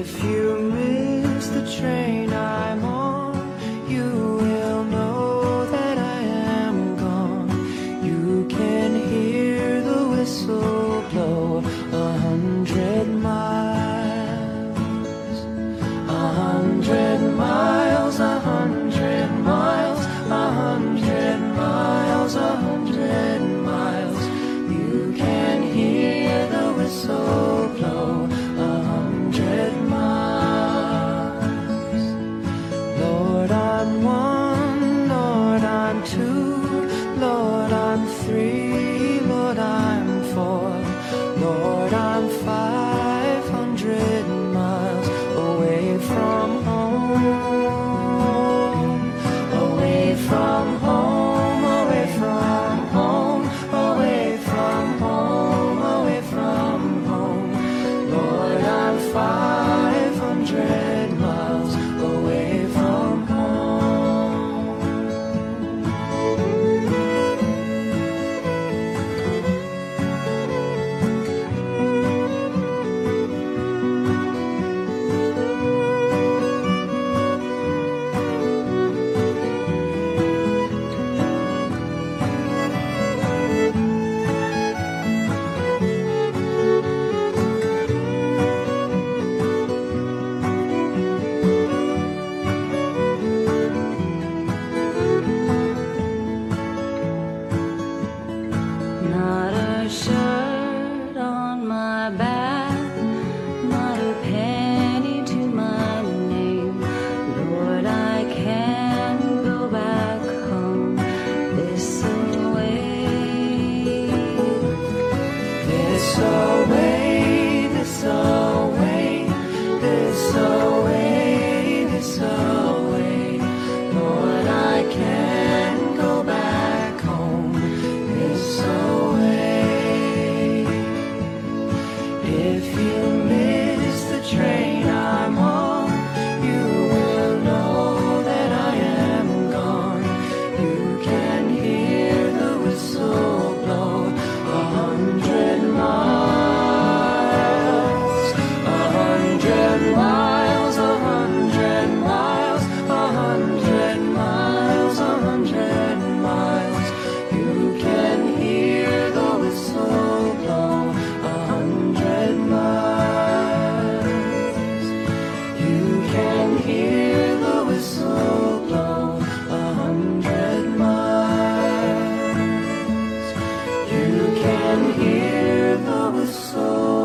If you miss the train I'm on, you will know that I am gone. You can hear the whistle blow 100 miles, 100 miles, 100 miles, 100 miles, 100 miles. You can hear the whistle blow 100 miles. Lord, I'm one, Lord, I'm two, Lord, I'm three, Lord, I'm four, Lord, I'm 500 miles away from home, away from home, away from home, away from home, away from home. Lord, I'm 500 miles away from home. Not a shirt on my back, not a penny to my name. Lord, I can go back home this away. This away, this away, this away, this away. Lord, I can go back home this away. If you miss the train I'm on, you will know that I am gone. You can hear the whistle blow 100 miles, 100 miles, 100 miles, 100 miles, 100 miles. You can hear the whistle blow 100 miles. You can hear the whistle blow 100 miles. You can hear the whistle